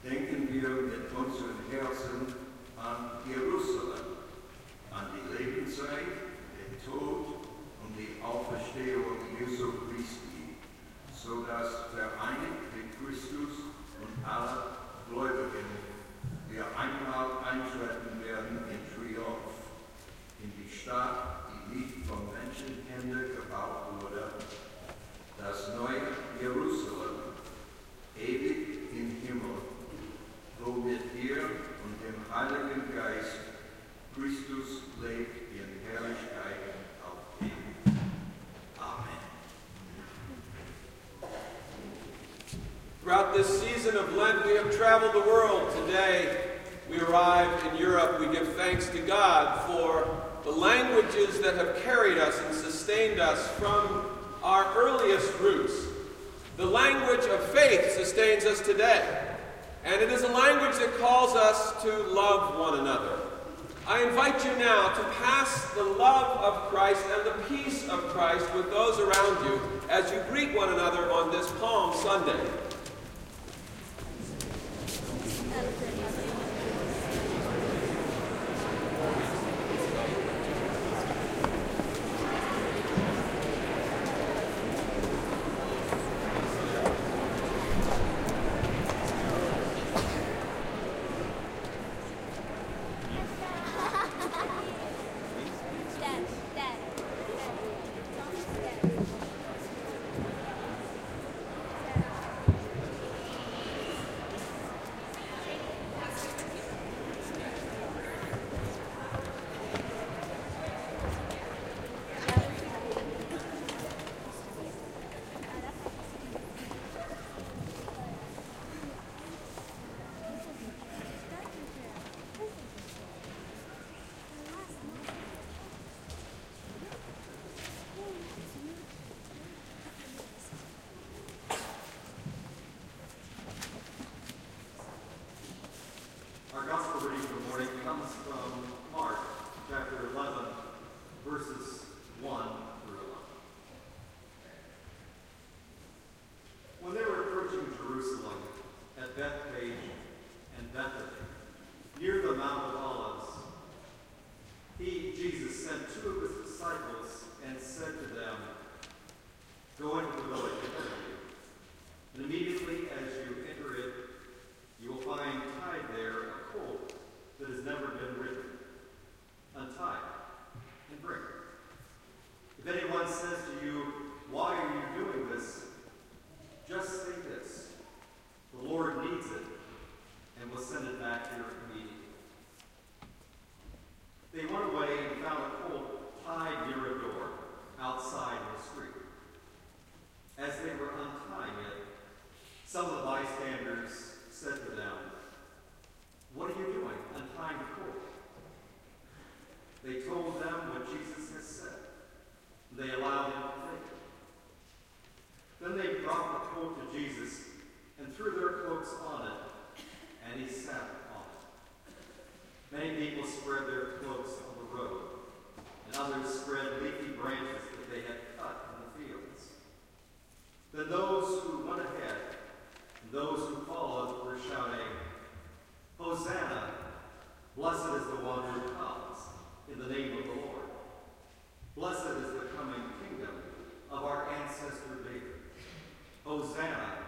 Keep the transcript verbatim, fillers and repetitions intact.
denken wir mit unseren Herzen an Jerusalem, an die Lebenszeit, den Tod und die Auferstehung Jesu Christi, so dass vereinigt mit Christus und allen Gläubigen wir einmal eintreten werden in Triumph in die Stadt, die nicht von Menschenhänden gebaut wurde, das neue Jerusalem, ewig im Himmel, wo mit dir und dem Heiligen Geist Christus lebt in Herrlichkeit auf ewig. Amen. Throughout this season of Lent, we have traveled the world. Today, we arrived in Europe. We give thanks to God for the languages that have carried us and sustained us from our earliest roots. The language of faith sustains us today, and it is a language that calls us to love one another. I invite you now to pass the love of Christ and the peace of Christ with those around you as you greet one another on this Palm Sunday. Blessed is the coming kingdom of our ancestor David. Hosanna